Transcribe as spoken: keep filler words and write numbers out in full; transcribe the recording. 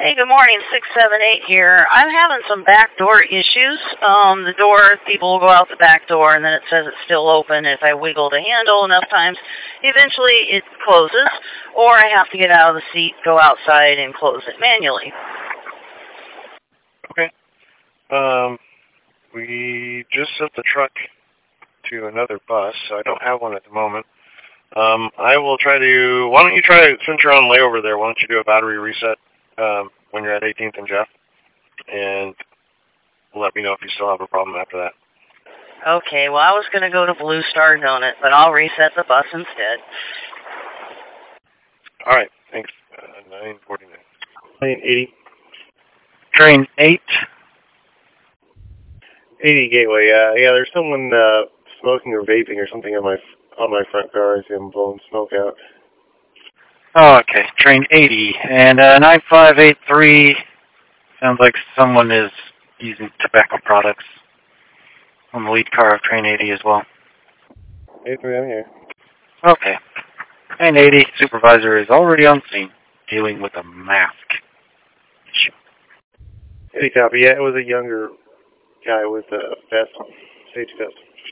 Hey, good morning, six seven eight here. I'm having some backdoor issues. Um, the door, people will go out the back door and then it says it's still open. If I wiggle the handle enough times, eventually it closes, or I have to get out of the seat, go outside, and close it manually. Okay. Um, we just sent the truck to another bus, so I don't have one at the moment. Um, I will try to, why don't you try, since you're on layover there, why don't you do a battery reset um, when you're at eighteenth and Jeff, and let me know if you still have a problem after that. Okay, well, I was going to go to Blue Star Donut, but I'll reset the bus instead. All right, thanks. Uh, nine forty-nine. Plane eighty. Train eight. eighty Gateway, uh, yeah, there's someone uh, smoking or vaping or something on my on my front car. I see him blowing smoke out. Oh, okay, train eighty. And uh, nine five eight three, sounds like someone is using tobacco products on the lead car of train eighty as well. eighty-three, I'm here. Okay. Train eighty, supervisor is already on scene, dealing with a mask issue. eighty copy, yeah, it was a younger guy with a vest, safety vest.